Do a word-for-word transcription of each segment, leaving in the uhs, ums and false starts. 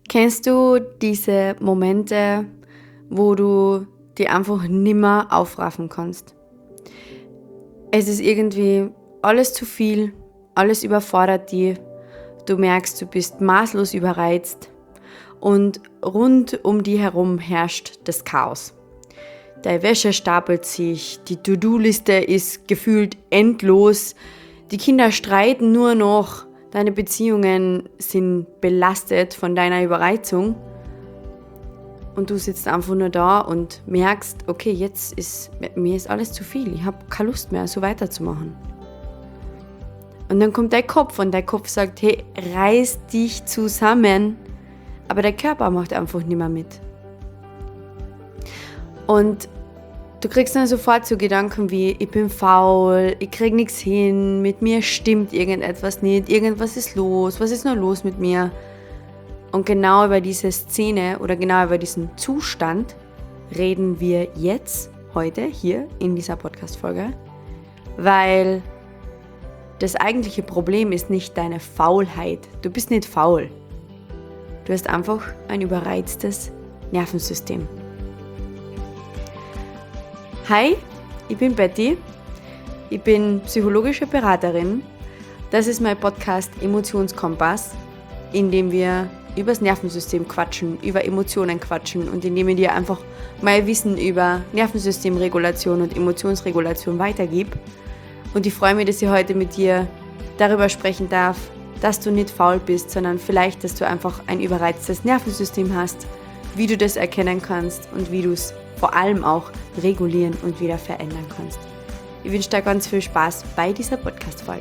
Kennst du diese Momente, wo du die einfach nimmer aufraffen kannst? Es ist irgendwie alles zu viel, alles überfordert dich, du merkst, du bist maßlos überreizt und rund um dich herum herrscht das Chaos. Deine Wäsche stapelt sich, die To-Do-Liste ist gefühlt endlos, die Kinder streiten nur noch, deine Beziehungen sind belastet von deiner Überreizung und du sitzt einfach nur da und merkst, okay, jetzt ist, mir ist alles zu viel, ich habe keine Lust mehr, so weiterzumachen. Und dann kommt dein Kopf und dein Kopf sagt, hey, reiß dich zusammen, aber der Körper macht einfach nicht mehr mit. Und du kriegst dann sofort so Gedanken wie, ich bin faul, ich krieg nichts hin, mit mir stimmt irgendetwas nicht, irgendwas ist los, was ist nur los mit mir? Und genau über diese Szene oder genau über diesen Zustand reden wir jetzt, heute, hier in dieser Podcast-Folge, weil das eigentliche Problem ist nicht deine Faulheit. Du bist nicht faul. Du hast einfach ein überreiztes Nervensystem. Hi, ich bin Betty, ich bin psychologische Beraterin. Das ist mein Podcast Emotionskompass, in dem wir über das Nervensystem quatschen, über Emotionen quatschen und in dem ich dir einfach mein Wissen über Nervensystemregulation und Emotionsregulation weitergebe. Und ich freue mich, dass ich heute mit dir darüber sprechen darf, dass du nicht faul bist, sondern vielleicht, dass du einfach ein überreiztes Nervensystem hast, wie du das erkennen kannst und wie du es vor allem auch regulieren und wieder verändern kannst. Ich wünsche dir ganz viel Spaß bei dieser Podcast-Folge.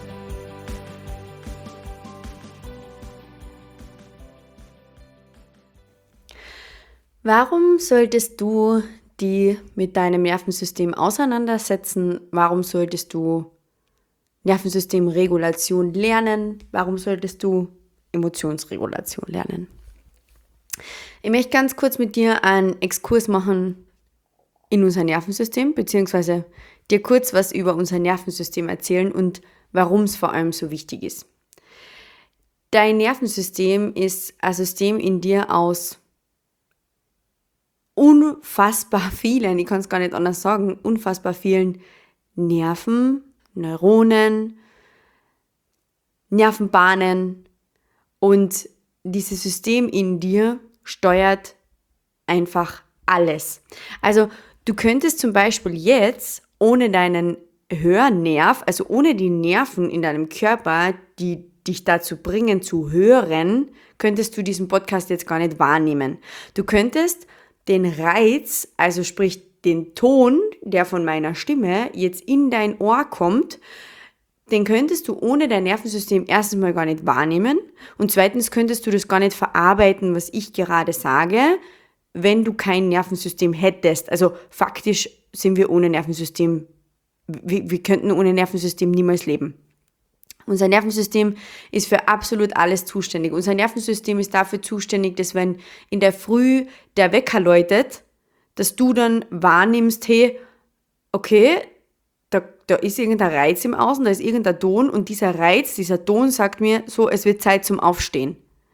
Warum solltest du die mit deinem Nervensystem auseinandersetzen? Warum solltest du Nervensystemregulation lernen? Warum solltest du Emotionsregulation lernen? Ich möchte ganz kurz mit dir einen Exkurs machen in unser Nervensystem, beziehungsweise dir kurz was über unser Nervensystem erzählen und warum es vor allem so wichtig ist. Dein Nervensystem ist ein System in dir aus unfassbar vielen, ich kann es gar nicht anders sagen, unfassbar vielen Nerven, Neuronen, Nervenbahnen, und dieses System in dir steuert einfach alles. Also du könntest zum Beispiel jetzt ohne deinen Hörnerv, also ohne die Nerven in deinem Körper, die dich dazu bringen zu hören, könntest du diesen Podcast jetzt gar nicht wahrnehmen. Du könntest den Reiz, also sprich den Ton, der von meiner Stimme jetzt in dein Ohr kommt, den könntest du ohne dein Nervensystem erstens mal gar nicht wahrnehmen und zweitens könntest du das gar nicht verarbeiten, was ich gerade sage, wenn du kein Nervensystem hättest. Also faktisch sind wir ohne Nervensystem, wir, wir könnten ohne Nervensystem niemals leben. Unser Nervensystem ist für absolut alles zuständig. Unser Nervensystem ist dafür zuständig, dass wenn in der Früh der Wecker läutet, dass du dann wahrnimmst, hey, okay, da, da ist irgendein Reiz im Außen, da ist irgendein Ton und dieser Reiz, dieser Ton sagt mir so, es wird Zeit zum Aufstehen.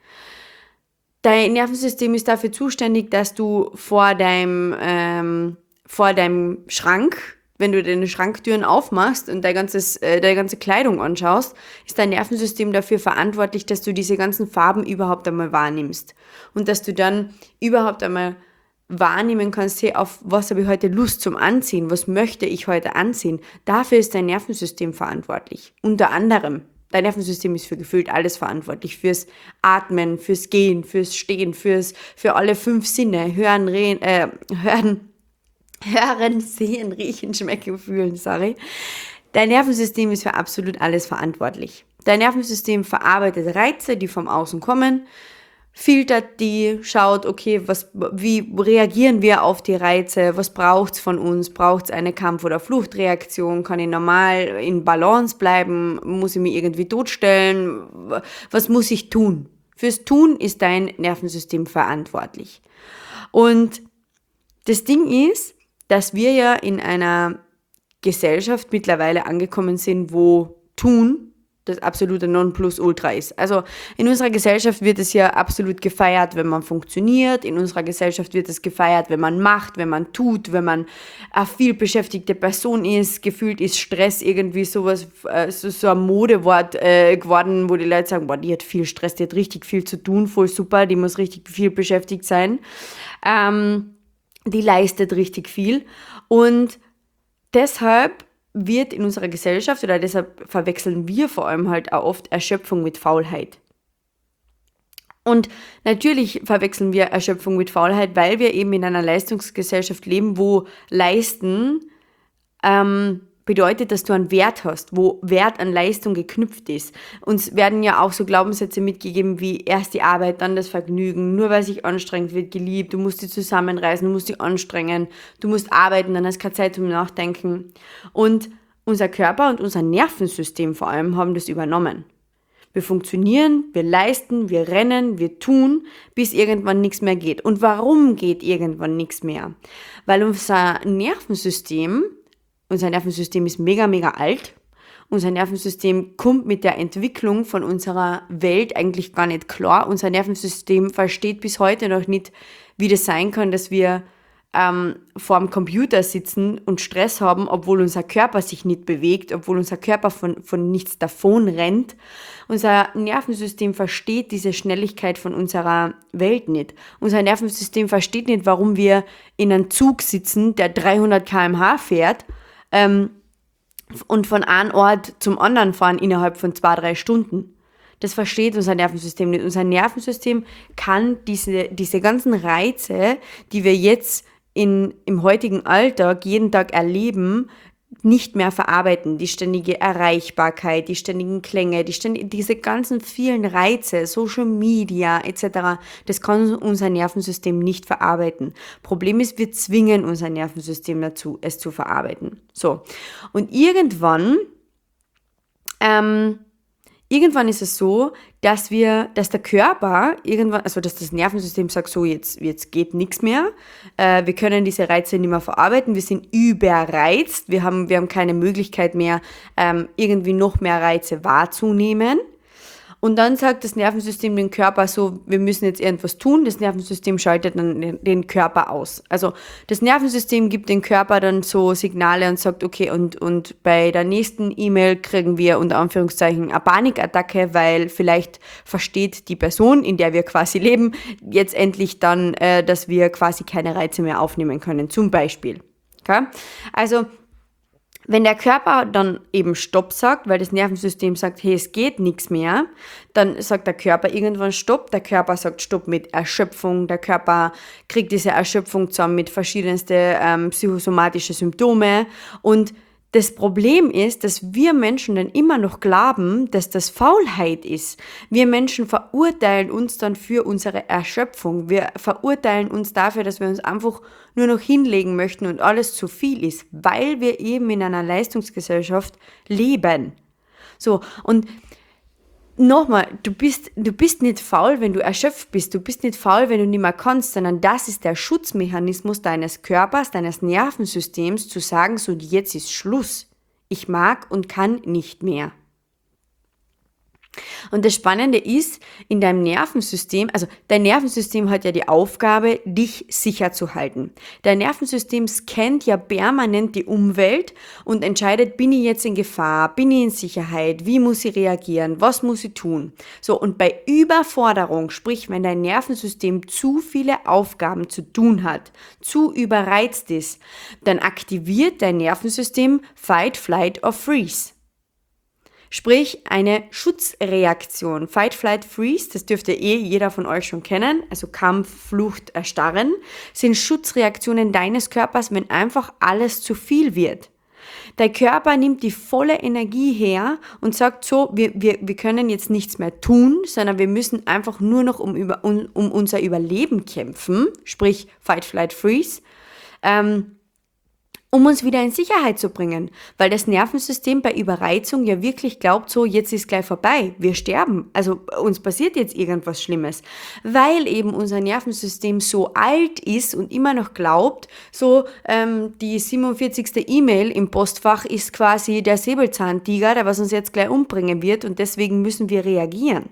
Dein Nervensystem ist dafür zuständig, dass du vor deinem, ähm, vor deinem Schrank, wenn du deine Schranktüren aufmachst und dein ganzes, äh, deine ganze Kleidung anschaust, ist dein Nervensystem dafür verantwortlich, dass du diese ganzen Farben überhaupt einmal wahrnimmst. Und dass du dann überhaupt einmal wahrnehmen kannst, hey, auf was habe ich heute Lust zum Anziehen, was möchte ich heute anziehen. Dafür ist dein Nervensystem verantwortlich. Unter anderem. Dein Nervensystem ist für gefühlt alles verantwortlich. Fürs Atmen, fürs Gehen, fürs Stehen, fürs, für alle fünf Sinne. Hören, reden, äh, hören, Hören, sehen, riechen, schmecken, fühlen, sorry. Dein Nervensystem ist für absolut alles verantwortlich. Dein Nervensystem verarbeitet Reize, die vom Außen kommen, filtert die, schaut, okay, was, wie reagieren wir auf die Reize, was braucht's von uns, braucht's eine Kampf- oder Fluchtreaktion, kann ich normal in Balance bleiben, muss ich mich irgendwie totstellen, was muss ich tun? Fürs Tun ist dein Nervensystem verantwortlich. Und das Ding ist, dass wir ja in einer Gesellschaft mittlerweile angekommen sind, wo Tun das absolute Nonplusultra ist. Also in unserer Gesellschaft wird es ja absolut gefeiert, wenn man funktioniert. In unserer Gesellschaft wird es gefeiert, wenn man macht, wenn man tut, wenn man eine viel beschäftigte Person ist. Gefühlt ist Stress irgendwie sowas, äh, so, so ein Modewort äh, geworden, wo die Leute sagen, boah, die hat viel Stress, die hat richtig viel zu tun, voll super, die muss richtig viel beschäftigt sein. Ähm, die leistet richtig viel. Und deshalb wird in unserer Gesellschaft, oder deshalb verwechseln wir vor allem halt auch oft Erschöpfung mit Faulheit. Und natürlich verwechseln wir Erschöpfung mit Faulheit, weil wir eben in einer Leistungsgesellschaft leben, wo Leisten ähm, bedeutet, dass du einen Wert hast, wo Wert an Leistung geknüpft ist. Uns werden ja auch so Glaubenssätze mitgegeben wie erst die Arbeit, dann das Vergnügen, nur weil sich anstrengend wird geliebt, du musst dich zusammenreißen, du musst dich anstrengen, du musst arbeiten, dann hast du keine Zeit zum Nachdenken. Und unser Körper und unser Nervensystem vor allem haben das übernommen. Wir funktionieren, wir leisten, wir rennen, wir tun, bis irgendwann nichts mehr geht. Und warum geht irgendwann nichts mehr? Weil unser Nervensystem, unser Nervensystem ist mega, mega alt. Unser Nervensystem kommt mit der Entwicklung von unserer Welt eigentlich gar nicht klar. Unser Nervensystem versteht bis heute noch nicht, wie das sein kann, dass wir ähm, vor dem Computer sitzen und Stress haben, obwohl unser Körper sich nicht bewegt, obwohl unser Körper von, von nichts davon rennt. Unser Nervensystem versteht diese Schnelligkeit von unserer Welt nicht. Unser Nervensystem versteht nicht, warum wir in einem Zug sitzen, der dreihundert Kilometer pro Stunde fährt, ähm, und von einem Ort zum anderen fahren innerhalb von zwei, drei Stunden. Das versteht unser Nervensystem nicht. Unser Nervensystem kann diese, diese ganzen Reize, die wir jetzt in, im heutigen Alltag jeden Tag erleben, nicht mehr verarbeiten. Die ständige Erreichbarkeit, die ständigen Klänge, die ständig, diese ganzen vielen Reize, Social Media et cetera, das kann unser Nervensystem nicht verarbeiten. Problem ist, wir zwingen unser Nervensystem dazu, es zu verarbeiten. So. Und irgendwann, ähm, Irgendwann ist es so, dass wir, dass der Körper irgendwann, also dass das Nervensystem sagt, so jetzt, jetzt geht nichts mehr, äh, wir können diese Reize nicht mehr verarbeiten, wir sind überreizt, wir haben, wir haben keine Möglichkeit mehr, ähm, irgendwie noch mehr Reize wahrzunehmen. Und dann sagt das Nervensystem dem Körper so, wir müssen jetzt irgendwas tun. Das Nervensystem schaltet dann den Körper aus. Also das Nervensystem gibt dem Körper dann so Signale und sagt, okay, und, und bei der nächsten E-Mail kriegen wir unter Anführungszeichen eine Panikattacke, weil vielleicht versteht die Person, in der wir quasi leben, jetzt endlich dann, äh, dass wir quasi keine Reize mehr aufnehmen können, zum Beispiel. Okay? Also wenn der Körper dann eben Stopp sagt, weil das Nervensystem sagt, hey, es geht nichts mehr, dann sagt der Körper irgendwann Stopp. Der Körper sagt Stopp mit Erschöpfung. Der Körper kriegt diese Erschöpfung zusammen mit verschiedensten ähm, psychosomatischen Symptomen. Und das Problem ist, dass wir Menschen dann immer noch glauben, dass das Faulheit ist. Wir Menschen verurteilen uns dann für unsere Erschöpfung. Wir verurteilen uns dafür, dass wir uns einfach nur noch hinlegen möchten und alles zu viel ist, weil wir eben in einer Leistungsgesellschaft leben. So, und nochmal, du bist, du bist nicht faul, wenn du erschöpft bist. Du bist nicht faul, wenn du nicht mehr kannst, sondern das ist der Schutzmechanismus deines Körpers, deines Nervensystems, zu sagen, so jetzt ist Schluss. Ich mag und kann nicht mehr. Und das Spannende ist, in deinem Nervensystem, also dein Nervensystem hat ja die Aufgabe, dich sicher zu halten. Dein Nervensystem scannt ja permanent die Umwelt und entscheidet, bin ich jetzt in Gefahr, bin ich in Sicherheit, wie muss ich reagieren, was muss ich tun. So, und bei Überforderung, sprich, wenn dein Nervensystem zu viele Aufgaben zu tun hat, zu überreizt ist, dann aktiviert dein Nervensystem Fight, Flight or Freeze. Sprich, eine Schutzreaktion. Fight, Flight, Freeze, das dürfte eh jeder von euch schon kennen, also Kampf, Flucht, Erstarren, sind Schutzreaktionen deines Körpers, wenn einfach alles zu viel wird. Dein Körper nimmt die volle Energie her und sagt so, wir, wir, wir können jetzt nichts mehr tun, sondern wir müssen einfach nur noch um, über, um, um unser Überleben kämpfen, sprich Fight, Flight, Freeze. Ähm, um uns wieder in Sicherheit zu bringen, weil das Nervensystem bei Überreizung ja wirklich glaubt, so jetzt ist gleich vorbei, wir sterben, also uns passiert jetzt irgendwas Schlimmes, weil eben unser Nervensystem so alt ist und immer noch glaubt, so ähm, die siebenundvierzigste E-Mail im Postfach ist quasi der Säbelzahntiger, der was uns jetzt gleich umbringen wird und deswegen müssen wir reagieren.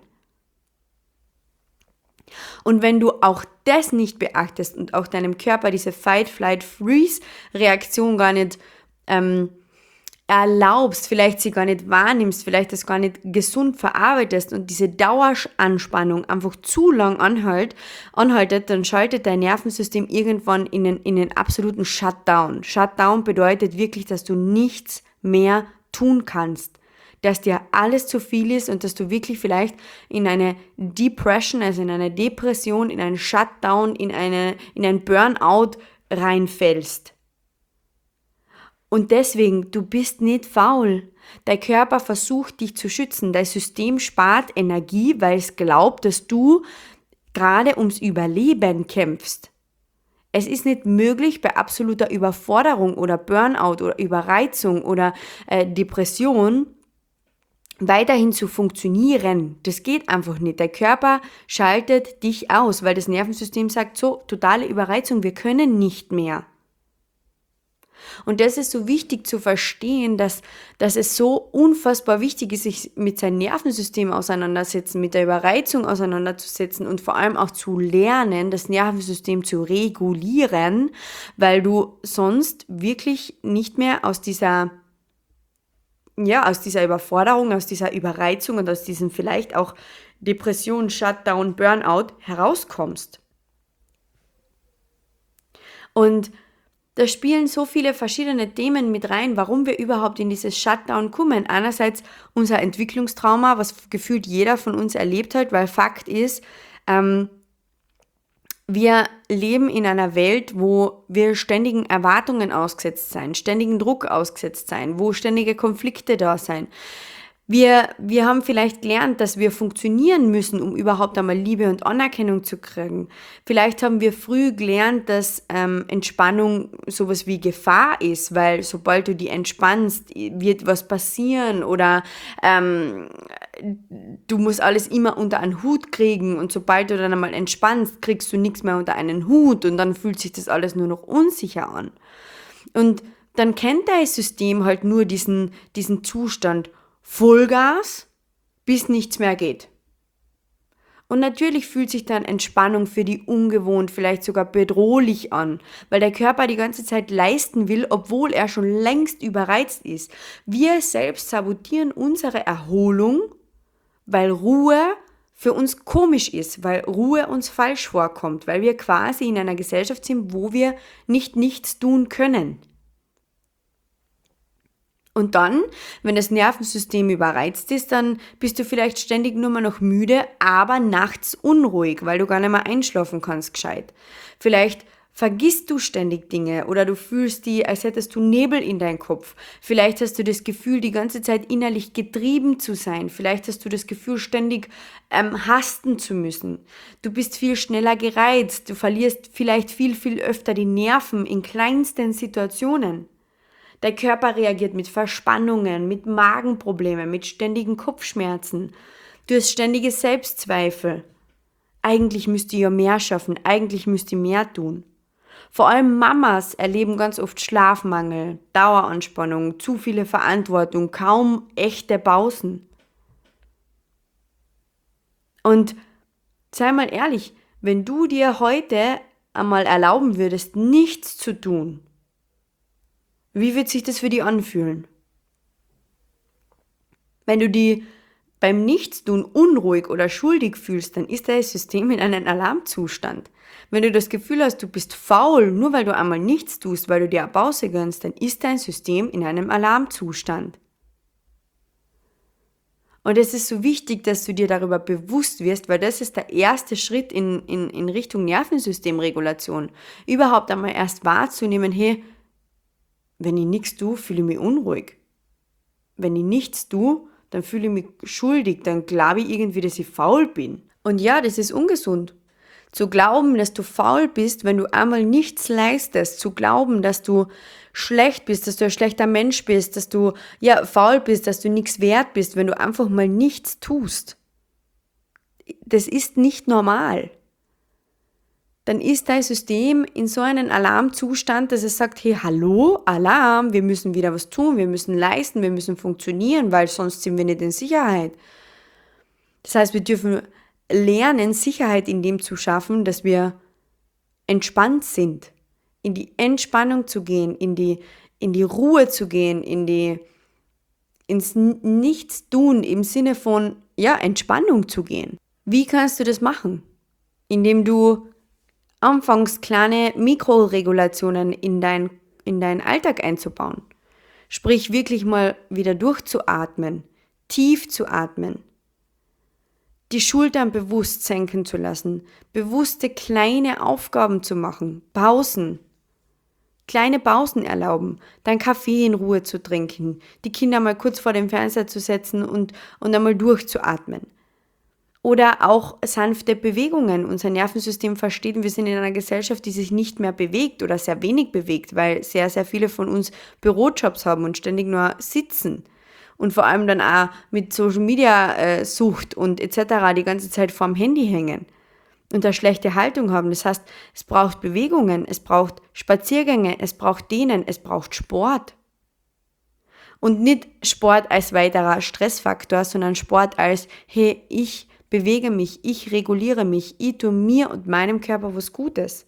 Und wenn du auch das nicht beachtest und auch deinem Körper diese Fight-Flight-Freeze-Reaktion gar nicht ähm, erlaubst, vielleicht sie gar nicht wahrnimmst, vielleicht das gar nicht gesund verarbeitest und diese Daueranspannung einfach zu lang anhält, anhaltet, dann schaltet dein Nervensystem irgendwann in den, in den absoluten Shutdown. Shutdown bedeutet wirklich, dass du nichts mehr tun kannst, dass dir alles zu viel ist und dass du wirklich vielleicht in eine Depression, also in eine Depression, in einen Shutdown, in, eine, in ein Burnout reinfällst. Und deswegen, du bist nicht faul. Dein Körper versucht, dich zu schützen. Dein System spart Energie, weil es glaubt, dass du gerade ums Überleben kämpfst. Es ist nicht möglich, bei absoluter Überforderung oder Burnout oder Überreizung oder äh, Depression weiterhin zu funktionieren. Das geht einfach nicht. Der Körper schaltet dich aus, weil das Nervensystem sagt, so, totale Überreizung, wir können nicht mehr. Und das ist so wichtig zu verstehen, dass, dass es so unfassbar wichtig ist, sich mit seinem Nervensystem auseinandersetzen, mit der Überreizung auseinanderzusetzen und vor allem auch zu lernen, das Nervensystem zu regulieren, weil du sonst wirklich nicht mehr aus dieser ja, aus dieser Überforderung, aus dieser Überreizung und aus diesem vielleicht auch Depression, Shutdown, Burnout herauskommst. Und da spielen so viele verschiedene Themen mit rein, warum wir überhaupt in dieses Shutdown kommen. Einerseits unser Entwicklungstrauma, was gefühlt jeder von uns erlebt hat, weil Fakt ist, ähm, wir leben in einer Welt, wo wir ständigen Erwartungen ausgesetzt sein, ständigen Druck ausgesetzt sein, wo ständige Konflikte da sein. Wir, wir haben vielleicht gelernt, dass wir funktionieren müssen, um überhaupt einmal Liebe und Anerkennung zu kriegen. Vielleicht haben wir früh gelernt, dass ähm, Entspannung sowas wie Gefahr ist, weil sobald du die entspannst, wird was passieren oder ähm, du musst alles immer unter einen Hut kriegen und sobald du dann einmal entspannst, kriegst du nichts mehr unter einen Hut und dann fühlt sich das alles nur noch unsicher an. Und dann kennt dein System halt nur diesen, diesen Zustand Vollgas, bis nichts mehr geht. Und natürlich fühlt sich dann Entspannung für die ungewohnt, vielleicht sogar bedrohlich an, weil der Körper die ganze Zeit leisten will, obwohl er schon längst überreizt ist. Wir selbst sabotieren unsere Erholung, weil Ruhe für uns komisch ist, weil Ruhe uns falsch vorkommt, weil wir quasi in einer Gesellschaft sind, wo wir nicht nichts tun können. Und dann, wenn das Nervensystem überreizt ist, dann bist du vielleicht ständig nur mal noch müde, aber nachts unruhig, weil du gar nicht mehr einschlafen kannst gescheit. Vielleicht vergisst du ständig Dinge oder du fühlst die, als hättest du Nebel in deinem Kopf. Vielleicht hast du das Gefühl, die ganze Zeit innerlich getrieben zu sein. Vielleicht hast du das Gefühl, ständig ähm, hasten zu müssen. Du bist viel schneller gereizt. Du verlierst vielleicht viel, viel öfter die Nerven in kleinsten Situationen. Der Körper reagiert mit Verspannungen, mit Magenproblemen, mit ständigen Kopfschmerzen. Du hast ständige Selbstzweifel. Eigentlich müsst ihr ja mehr schaffen, eigentlich müsst ihr mehr tun. Vor allem Mamas erleben ganz oft Schlafmangel, Daueranspannung, zu viele Verantwortung, kaum echte Pausen. Und sei mal ehrlich, wenn du dir heute einmal erlauben würdest, nichts zu tun, wie wird sich das für dich anfühlen? Wenn du dich beim Nichtstun unruhig oder schuldig fühlst, dann ist dein System in einem Alarmzustand. Wenn du das Gefühl hast, du bist faul, nur weil du einmal nichts tust, weil du dir eine Pause gönnst, dann ist dein System in einem Alarmzustand. Und es ist so wichtig, dass du dir darüber bewusst wirst, weil das ist der erste Schritt in, in, in Richtung Nervensystemregulation. Überhaupt einmal erst wahrzunehmen, hey, wenn ich nichts tue, fühle ich mich unruhig. Wenn ich nichts tue, dann fühle ich mich schuldig, dann glaube ich irgendwie, dass ich faul bin. Und ja, das ist ungesund. Zu glauben, dass du faul bist, wenn du einmal nichts leistest. Zu glauben, dass du schlecht bist, dass du ein schlechter Mensch bist, dass du ja faul bist, dass du nichts wert bist, wenn du einfach mal nichts tust. Das ist nicht normal. Dann ist dein System in so einem Alarmzustand, dass es sagt, hey, hallo, Alarm, wir müssen wieder was tun, wir müssen leisten, wir müssen funktionieren, weil sonst sind wir nicht in Sicherheit. Das heißt, wir dürfen lernen, Sicherheit in dem zu schaffen, dass wir entspannt sind, in die Entspannung zu gehen, in die, in die Ruhe zu gehen, in die, ins Nichtstun im Sinne von, ja, Entspannung zu gehen. Wie kannst du das machen? Indem du anfangs kleine Mikroregulationen in dein, in deinen Alltag einzubauen. Sprich, wirklich mal wieder durchzuatmen, tief zu atmen, die Schultern bewusst senken zu lassen, bewusste kleine Aufgaben zu machen, Pausen, kleine Pausen erlauben, deinen Kaffee in Ruhe zu trinken, die Kinder mal kurz vor dem Fernseher zu setzen und, und einmal durchzuatmen. Oder auch sanfte Bewegungen. Unser Nervensystem versteht, wir sind in einer Gesellschaft, die sich nicht mehr bewegt oder sehr wenig bewegt, weil sehr, sehr viele von uns Bürojobs haben und ständig nur sitzen. Und vor allem dann auch mit Social Media äh, Sucht und et cetera die ganze Zeit vorm Handy hängen und eine schlechte Haltung haben. Das heißt, es braucht Bewegungen, es braucht Spaziergänge, es braucht Dehnen, es braucht Sport. Und nicht Sport als weiterer Stressfaktor, sondern Sport als, hey, ich bewege mich, ich reguliere mich, ich tue mir und meinem Körper was Gutes.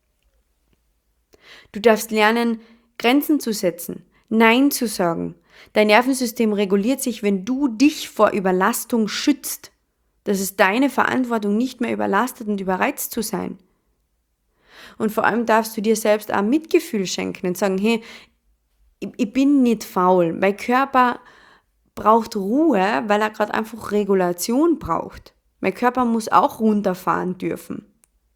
Du darfst lernen, Grenzen zu setzen, Nein zu sagen. Dein Nervensystem reguliert sich, wenn du dich vor Überlastung schützt. Das ist deine Verantwortung, nicht mehr überlastet und überreizt zu sein. Und vor allem darfst du dir selbst auch Mitgefühl schenken und sagen, hey, ich bin nicht faul. Mein Körper braucht Ruhe, weil er gerade einfach Regulation braucht. Mein Körper muss auch runterfahren dürfen.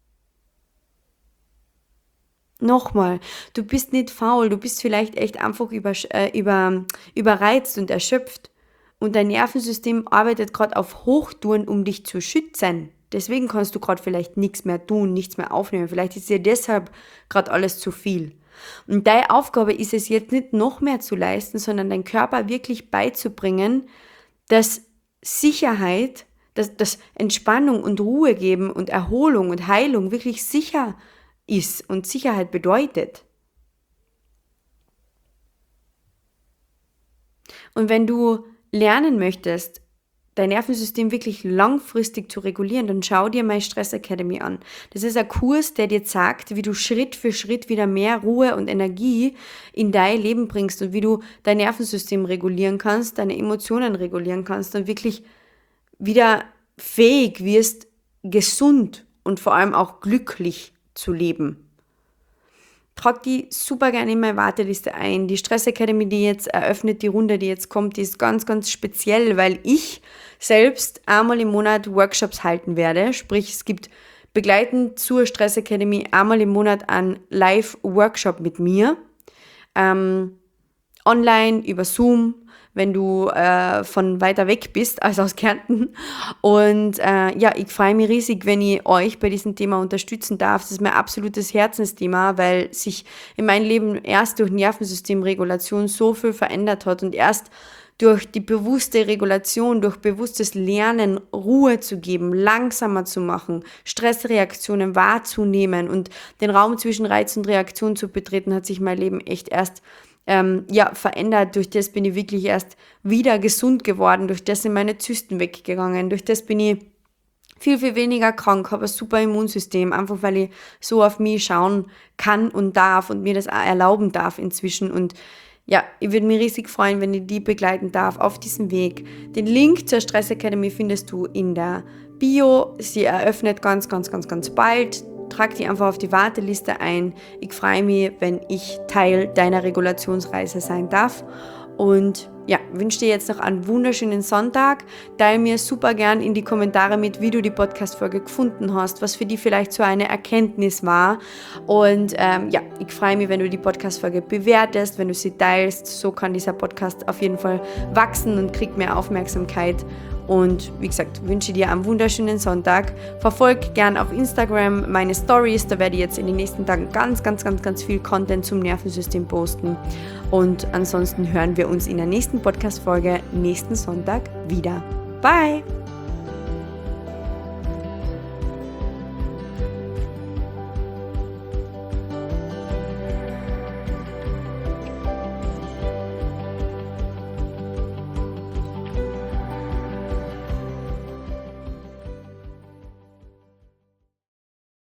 Nochmal, du bist nicht faul, du bist vielleicht echt einfach über, äh, über, überreizt und erschöpft. Und dein Nervensystem arbeitet gerade auf Hochtouren, um dich zu schützen. Deswegen kannst du gerade vielleicht nichts mehr tun, nichts mehr aufnehmen. Vielleicht ist dir deshalb gerade alles zu viel. Und deine Aufgabe ist es jetzt nicht noch mehr zu leisten, sondern deinen Körper wirklich beizubringen, dass Sicherheit, dass, dass Entspannung und Ruhe geben und Erholung und Heilung wirklich sicher ist und Sicherheit bedeutet. Und wenn du lernen möchtest, dein Nervensystem wirklich langfristig zu regulieren, dann schau dir My Stress Academy an. Das ist ein Kurs, der dir sagt, wie du Schritt für Schritt wieder mehr Ruhe und Energie in dein Leben bringst und wie du dein Nervensystem regulieren kannst, deine Emotionen regulieren kannst und wirklich wieder fähig wirst, gesund und vor allem auch glücklich zu leben. Trag die super gerne in meine Warteliste ein. Die Stress Academy, die jetzt eröffnet, die Runde, die jetzt kommt, die ist ganz, ganz speziell, weil ich selbst einmal im Monat Workshops halten werde. Sprich, es gibt begleitend zur Stress Academy einmal im Monat einen Live-Workshop mit mir. Ähm, online, über Zoom, wenn du äh, von weiter weg bist als aus Kärnten. Und äh, ja, ich freue mich riesig, wenn ich euch bei diesem Thema unterstützen darf. Das ist mein absolutes Herzensthema, weil sich in meinem Leben erst durch Nervensystemregulation so viel verändert hat und erst durch die bewusste Regulation, durch bewusstes Lernen Ruhe zu geben, langsamer zu machen, Stressreaktionen wahrzunehmen und den Raum zwischen Reiz und Reaktion zu betreten, hat sich mein Leben echt erst Ähm, ja, verändert. Durch das bin ich wirklich erst wieder gesund geworden, durch das sind meine Zysten weggegangen, durch das bin ich viel, viel weniger krank, habe ein super Immunsystem, einfach weil ich so auf mich schauen kann und darf und mir das auch erlauben darf inzwischen. Und ja, ich würde mich riesig freuen, wenn ich die begleiten darf auf diesem Weg. Den Link zur Stress Academy findest du in der Bio. Sie eröffnet ganz, ganz, ganz, ganz bald. Trag die einfach auf die Warteliste ein. Ich freue mich, wenn ich Teil deiner Regulationsreise sein darf. Und ja, wünsche dir jetzt noch einen wunderschönen Sonntag. Teil mir super gern in die Kommentare mit, wie du die Podcast-Folge gefunden hast, was für dich vielleicht so eine Erkenntnis war. Und ähm, ja, ich freue mich, wenn du die Podcast-Folge bewertest, wenn du sie teilst. So kann dieser Podcast auf jeden Fall wachsen und kriegt mehr Aufmerksamkeit. Und wie gesagt, wünsche dir einen wunderschönen Sonntag. Verfolg gern auf Instagram meine Stories. Da werde ich jetzt in den nächsten Tagen ganz, ganz, ganz, ganz viel Content zum Nervensystem posten. Und ansonsten hören wir uns in der nächsten Podcast-Folge nächsten Sonntag wieder. Bye!